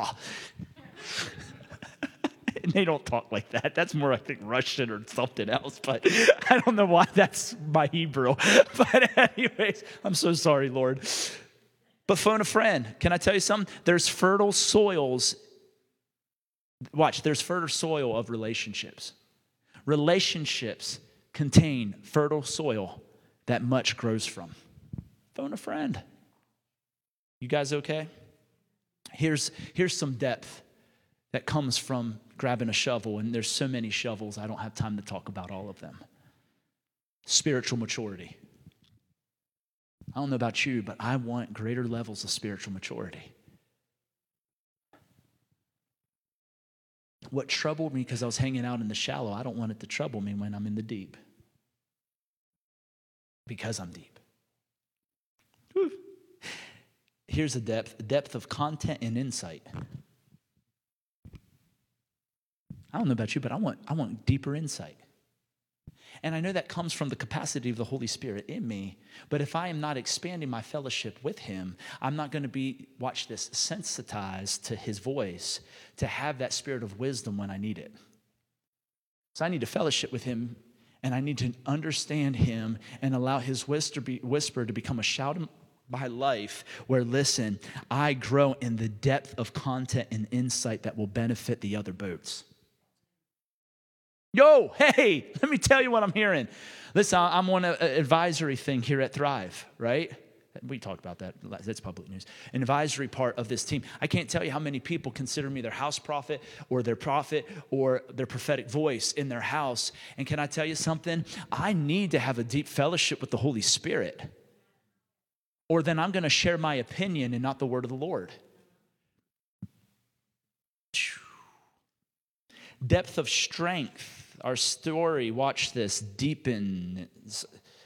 And they don't talk like that. That's more, I think, Russian or something else. But I don't know why that's my Hebrew. But anyways, I'm so sorry, Lord. But phone a friend. Can I tell you something? There's fertile soils. Watch, there's fertile soil of relationships. Relationships contain fertile soil that much grows from. Phone a friend. You guys okay? Here's, here's some depth that comes from grabbing a shovel, and there's so many shovels, I don't have time to talk about all of them. Spiritual maturity. I don't know about you, but I want greater levels of spiritual maturity. What troubled me because I was hanging out in the shallow, I don't want it to trouble me when I'm in the deep. Because I'm deep. Whew. Here's a depth, a depth of content and insight. I don't know about you, but I want, I want deeper insight. And I know that comes from the capacity of the Holy Spirit in me. But if I am not expanding my fellowship with him, I'm not going to be, watch this, sensitized to his voice to have that spirit of wisdom when I need it. So I need to fellowship with him, and I need to understand him and allow his whisper to become a shout in my life where, listen, I grow in the depth of content and insight that will benefit the other boats. Yo, hey, let me tell you what I'm hearing. Listen, I'm on an advisory thing here at Thrive, right? We talked about that. That's public news. An advisory part of this team. I can't tell you how many people consider me their house prophet or their prophet or their prophetic voice in their house. And can I tell you something? I need to have a deep fellowship with the Holy Spirit, or then I'm going to share my opinion and not the word of the Lord. Depth of strength. Our story, watch this, deepens.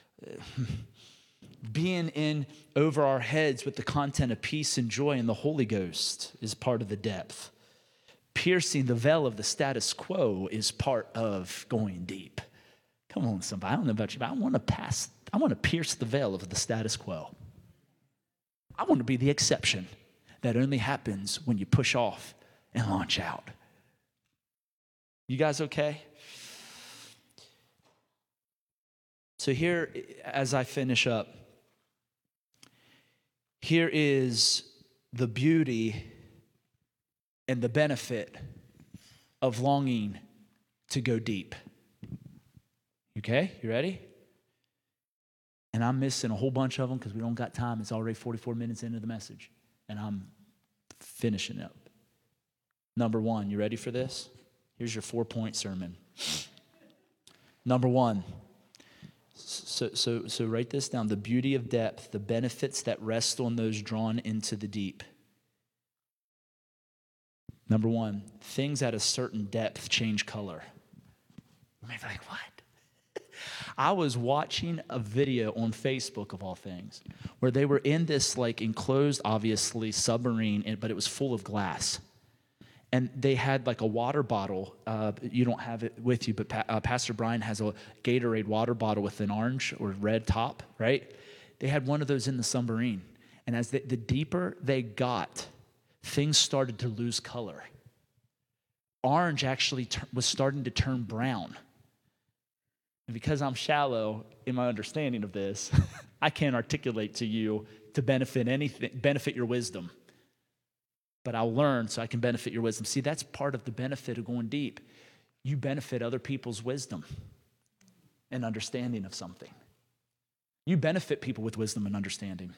Being in over our heads with the content of peace and joy and the Holy Ghost is part of the depth. Piercing the veil of the status quo is part of going deep. Come on, somebody. I don't know about you, but I want to pass, I want to pierce the veil of the status quo. I want to be the exception that only happens when you push off and launch out. You guys okay? So here, as I finish up, here is the beauty and the benefit of longing to go deep. Okay, you ready? And I'm missing a whole bunch of them because we don't got time. It's already forty-four minutes into the message, and I'm finishing up. Number one, you ready for this? Here's your four-point sermon. Number one, so, so, so write this down. The beauty of depth, the benefits that rest on those drawn into the deep. Number one, things at a certain depth change color. You may be like, what? I was watching a video on Facebook, of all things, where they were in this like enclosed, obviously, submarine, but it was full of glass. And they had like a water bottle. Uh, you don't have it with you, but pa- uh, Pastor Brian has a Gatorade water bottle with an orange or red top, right? They had one of those in the submarine. And as the, the deeper they got, things started to lose color. Orange actually ter- was starting to turn brown. And because I'm shallow in my understanding of this, I can't articulate to you to benefit anything, benefit your wisdom. But I'll learn so I can benefit your wisdom. See, that's part of the benefit of going deep. You benefit other people's wisdom and understanding of something. You benefit people with wisdom and understanding.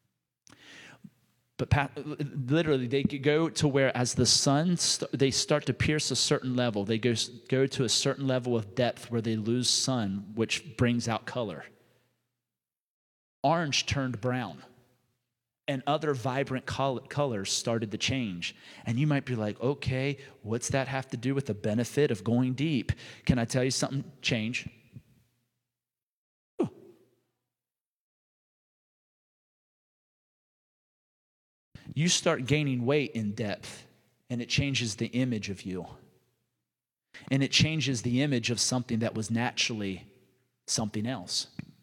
But literally, they go to where as the sun, st- they start to pierce a certain level. They go, go to a certain level of depth where they lose sun, which brings out color. Orange turned brown, and other vibrant col- colors started to change. And you might be like, okay, what's that have to do with the benefit of going deep? Can I tell you something? Change. You start gaining weight in depth, and it changes the image of you. And it changes the image of something that was naturally something else.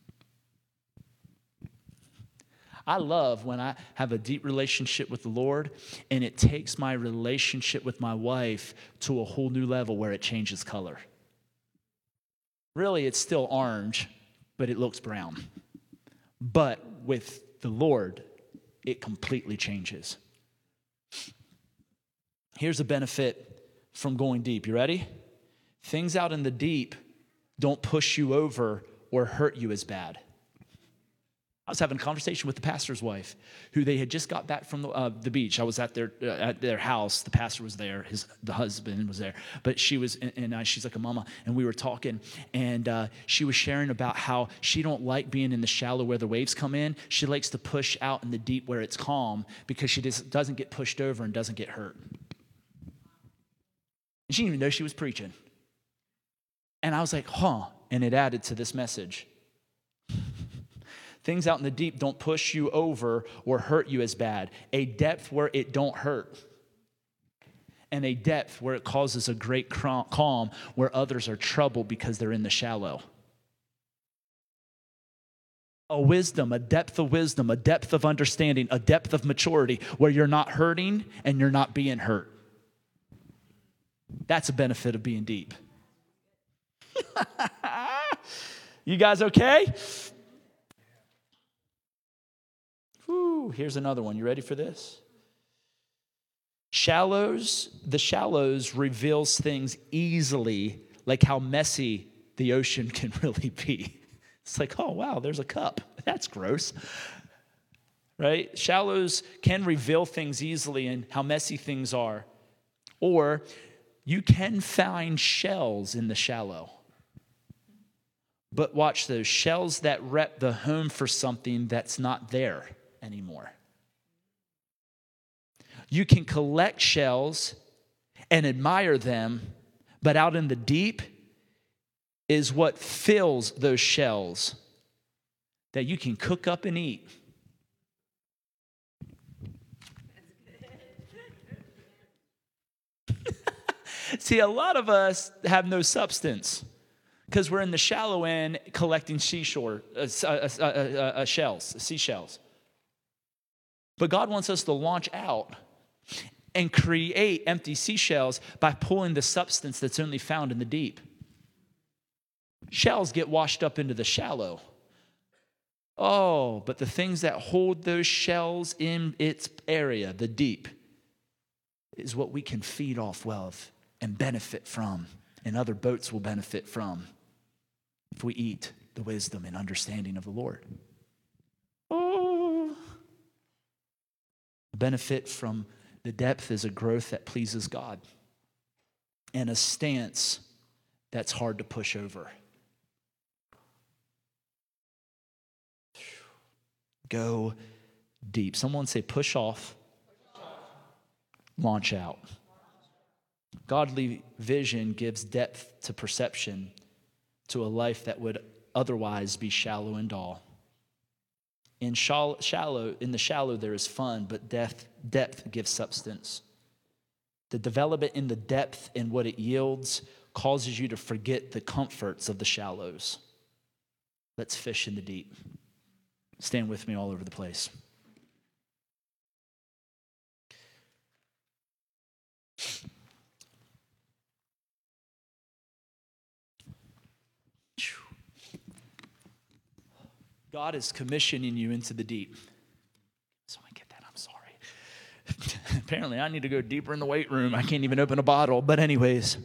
I love when I have a deep relationship with the Lord, and it takes my relationship with my wife to a whole new level where it changes color. Really, it's still orange, but it looks brown. But with the Lord, it completely changes. Here's a benefit from going deep. You ready? Things out in the deep don't push you over or hurt you as bad. I was having a conversation with the pastor's wife, who they had just got back from the, uh, the beach. I was at their uh, at their house. The pastor was there. His the husband was there, but she was, and, and uh, she's like a mama. And we were talking, and uh, she was sharing about how she don't like being in the shallow where the waves come in. She likes to push out in the deep where it's calm because she just doesn't get pushed over and doesn't get hurt. And she didn't even know she was preaching. And I was like, huh. And it added to this message. Things out in the deep don't push you over or hurt you as bad. A depth where it don't hurt. And a depth where it causes a great calm where others are troubled because they're in the shallow. A wisdom, a depth of wisdom, a depth of understanding, a depth of maturity where you're not hurting and you're not being hurt. That's a benefit of being deep. You guys okay? Whew, here's another one. You ready for this? Shallows, the shallows reveals things easily, like how messy the ocean can really be. It's like, oh, wow, there's a cup. That's gross. Right? Shallows can reveal things easily and how messy things are. Or you can find shells in the shallow. But watch those shells that rep the home for something that's not there anymore. You can collect shells and admire them, but out in the deep is what fills those shells that you can cook up and eat. See, a lot of us have no substance because we're in the shallow end collecting seashore uh, uh, uh, uh, shells, seashells. But God wants us to launch out and create empty seashells by pulling the substance that's only found in the deep. Shells get washed up into the shallow. Oh, but the things that hold those shells in its area, the deep, is what we can feed off of and benefit from, and other boats will benefit from if we eat the wisdom and understanding of the Lord. Oh. Benefit from the depth is a growth that pleases God and a stance that's hard to push over. Go deep. Someone say push off, launch out. Godly vision gives depth to perception to a life that would otherwise be shallow and dull. In shallow, in the shallow there is fun, but depth, depth gives substance. The development in the depth and what it yields causes you to forget the comforts of the shallows. Let's fish in the deep. Stand with me all over the place. God is commissioning you into the deep. Apparently, I need to go deeper in the weight room. I can't even open a bottle. But anyways.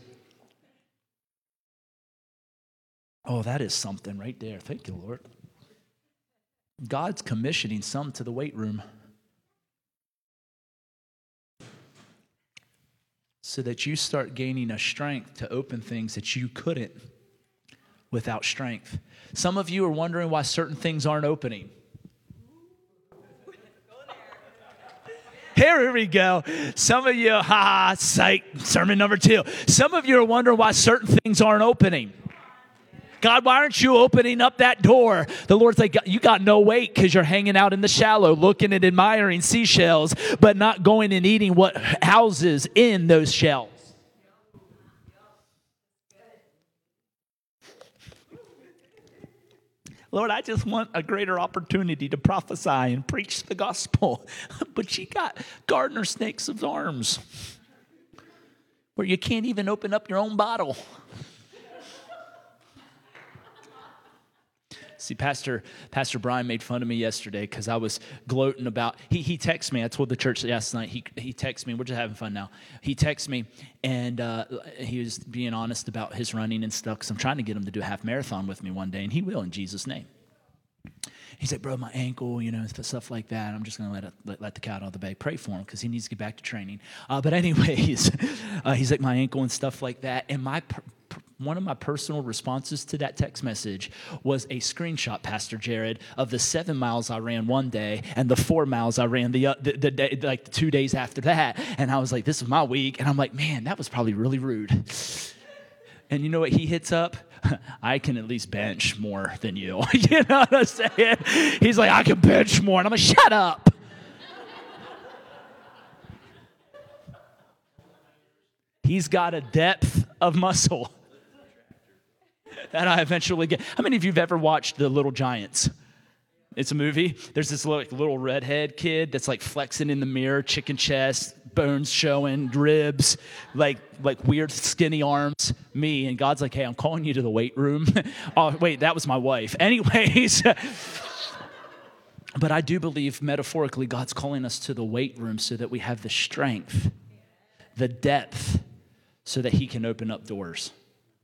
Oh, that is something right there. Thank you, Lord. God's commissioning some to the weight room so that you start gaining a strength to open things that you couldn't without strength. Some of you are wondering why certain things aren't opening. Here we go. Some of you, ha ha, psych, sermon number two. Some of you are wondering why certain things aren't opening. God, why aren't you opening up that door? The Lord's like, you got no weight because you're hanging out in the shallow, looking and admiring seashells, but not going and eating what houses in those shells. Lord, I just want a greater opportunity to prophesy and preach the gospel. But you got gardener snakes of arms where you can't even open up your own bottle. See, Pastor Pastor Brian made fun of me yesterday because I was gloating about, he he texted me, I told the church last night, he he texted me, we're just having fun now. He texted me, and uh, he was being honest about his running and stuff, because I'm trying to get him to do a half marathon with me one day, and he will in Jesus' name. He's like, bro, my ankle, you know, stuff like that. I'm just going to let it let, let the cat out of the bag. Pray for him because he needs to get back to training. Uh, but anyways, uh, he's like, my ankle and stuff like that. And my per- per- one of my personal responses to that text message was a screenshot, Pastor Jared, of the seven miles I ran one day and the four miles I ran the, uh, the, the day, like the two days after that. And I was like, this is my week. And I'm like, man, that was probably really rude. And you know what he hits up? I can at least bench more than you. You know what I'm saying? He's like, I can bench more. And I'm like, shut up. He's got a depth of muscle that I eventually get. How many of you have ever watched The Little Giants? It's a movie. There's this little, like, little redhead kid that's like flexing in the mirror, chicken chest, bones showing, ribs, like like weird skinny arms. Me, and God's like, hey, I'm calling you to the weight room. Oh, wait, that was my wife. Anyways. But I do believe metaphorically God's calling us to the weight room so that we have the strength, the depth, so that he can open up doors.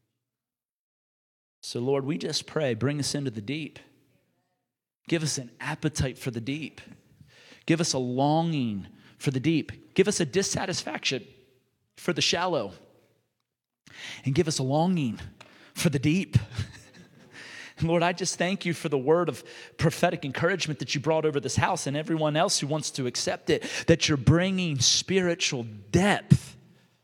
So Lord, we just pray, bring us into the deep. Give us an appetite for the deep. Give us a longing for the deep. Give us a dissatisfaction for the shallow. And give us a longing for the deep. And Lord, I just thank you for the word of prophetic encouragement that you brought over this house and everyone else who wants to accept it, that you're bringing spiritual depth.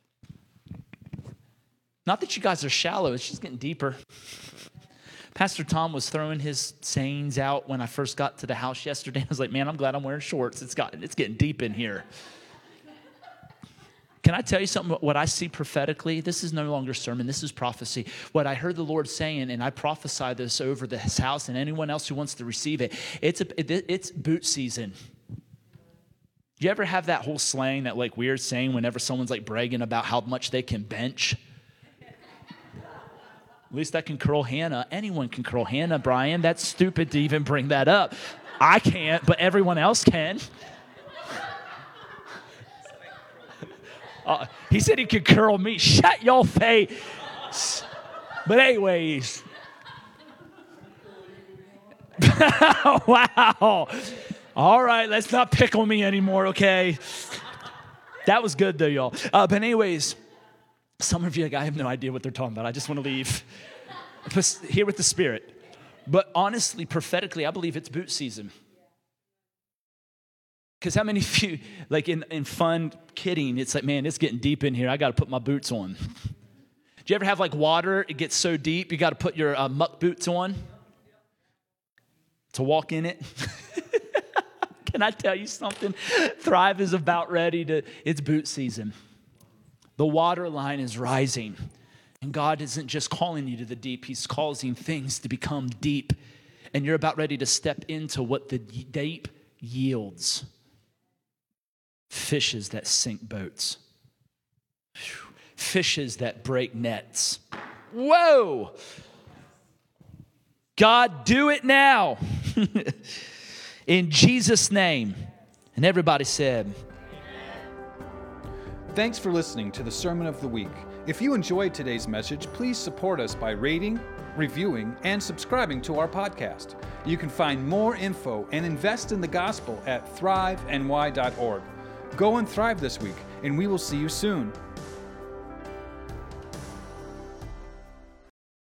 Not that you guys are shallow, it's just getting deeper. Pastor Tom was throwing his sayings out when I first got to the house yesterday. I was like, man, I'm glad I'm wearing shorts. It's got, it's getting deep in here. Can I tell you something? What I see prophetically, this is no longer sermon, this is prophecy. What I heard the Lord saying, and I prophesy this over this house and anyone else who wants to receive it, it's a, it, it's boot season. Do you ever have that whole slang, that like weird saying whenever someone's like bragging about how much they can bench? At least I can curl Hannah. Anyone can curl Hannah, Brian. That's stupid to even bring that up. I can't, but everyone else can. Uh, he said he could curl me. Shut your face. But anyways. Wow. All right, let's not pickle me anymore, okay? That was good, though, y'all. Uh, but anyways, some of you, like, I have no idea what they're talking about. I just want to leave here with the Spirit. But honestly, prophetically, I believe it's boot season. Because how many of you, like in, in fun kidding, it's like, man, it's getting deep in here. I got to put my boots on. Do you ever have like water? It gets so deep, you got to put your uh, muck boots on to walk in it. Can I tell you something? Thrive is about ready to, it's boot season. The water line is rising. And God isn't just calling you to the deep. He's causing things to become deep. And you're about ready to step into what the deep yields. Fishes that sink boats. Fishes that break nets. Whoa! God, do it now. In Jesus' name. And everybody said, Thanks for listening to the Sermon of the Week. If you enjoyed today's message, please support us by rating, reviewing, and subscribing to our podcast. You can find more info and invest in the gospel at thrive n y dot org. Go and thrive this week, and we will see you soon.